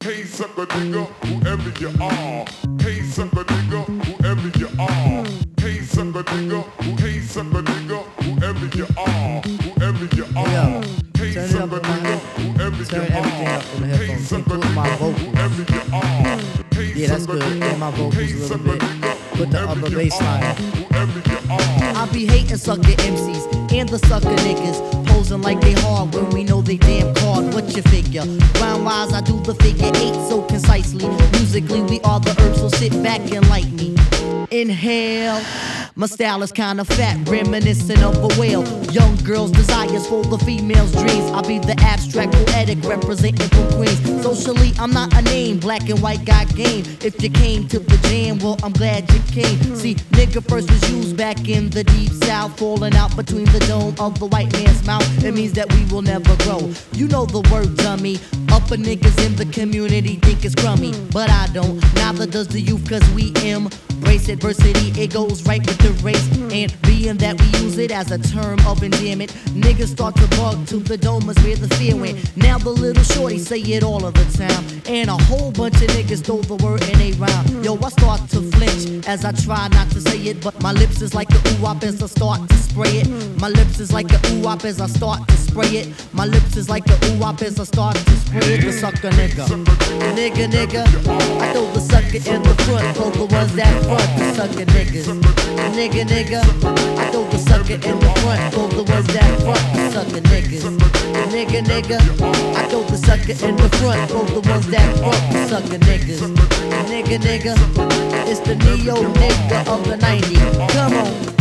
Hey sucker nigga, whoever you are. Hey sucker nigga, whoever you are. Hey sucker nigga, hey sucker nigga, whoever you are. Whoever you are. Hey sucker nigga, whoever you are. Turn everything up in the headphones, including my vocals. Whoever you are. Yeah, that's good. And my vocals a little bit. Put the upper bass line. Whoever you are. I be hating sucker MCs and the sucker niggas, posing like they hard when we know they damn card. What you figure? Round wise, I do the figure eight so concisely. Musically, we are the herbs, so sit back and like me. Inhale. My style is kinda fat, reminiscent of a whale. Young girls' desires for the female's dreams. I'll be the abstract poetic representing from Queens. Socially, I'm not a name, black and white got game. If you came to the jam, well, I'm glad you came. See, nigga first was used back in the deep south, falling out between the dome of the white man's mouth. It means that we will never grow. You know the word, dummy. Upper niggas in the community think it's crummy, but I don't. Neither does the youth, cause we embrace adversity. It goes right with the race, and being that we use it as a term of endearment, niggas start to bug to the dome is where the fear went. Now the little shorty say it all of the time, and a whole bunch of niggas stole the word and they rhyme. Yo, I start to flinch as I try not to say it, but my lips is like a ooh-wop as I start to spray it. My lips is like a ooh-wop as I start to spray it. My lips is like a ooh-wop as I start to spray it. The sucker nigga, nigga, I throw the sucker in the front for the ones that front. The sucker niggas, nigga, I throw the sucker in the front for the ones that front. The sucker niggas, nigga, I throw the sucker in the front for the ones that front. The sucker niggas, nigga, it's the neo nigga of the 90s. Come on.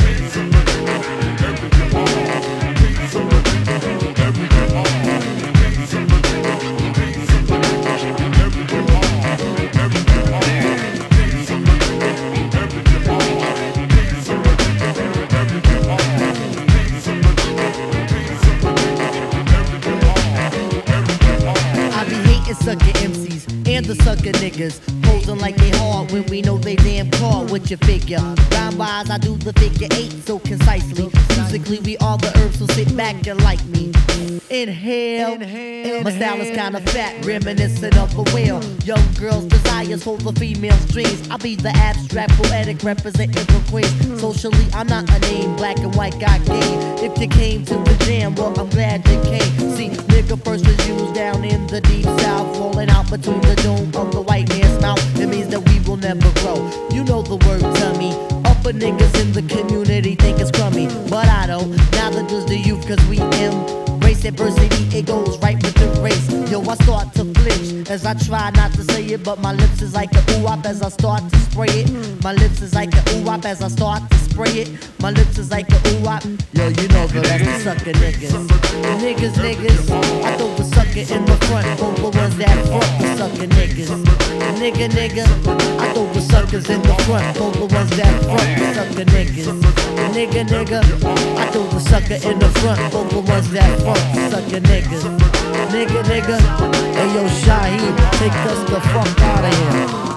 Sucker MCs and the sucker niggas, posing like they hard when we know they damn card. What you figure? Rhyme wise, I do the figure eight so concisely. Musically, we are the herbs, so sit back and like me. Inhale. My style is kinda fat, reminiscent of a whale. Young girls' desires for the female's dreams. I'll be the abstract poetic representing from Queens. Socially, I'm not a name, black and white got game. If you came to the jam, well, I'm glad you came. See, nigga first was used down in the deep south, falling out between the dome of the white man's mouth. It means that we will never grow. You know the word, dummy. Upper niggas in the community think it's crummy, but I don't. Neither does the youth, cause we embrace adversity. It goes right with the race. Yo, I start to flinch as I try not to say it, but my lips is like a ooh-wop as I start to spray it. My lips is like a ooh-wop as I start to spray it. My lips is like a ooh-wop. Yo, you know that that's the sucker niggas. Niggas, I throw the sucker in the front for the ones that front. The sucker niggas. Nigga, I throw the suckers in the front for the ones that front. The sucker niggas. Nigga, I throw the sucker in the front for the ones that front. The sucker niggas. Nigga, hey yo, Shaheed, take us the fuck out of here.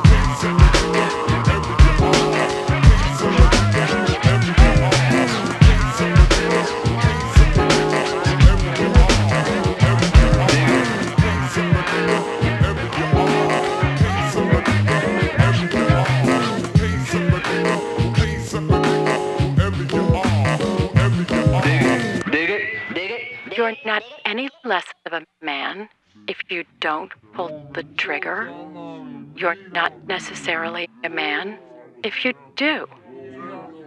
You're not any less of a man if you don't pull the trigger. You're not necessarily a man if you do.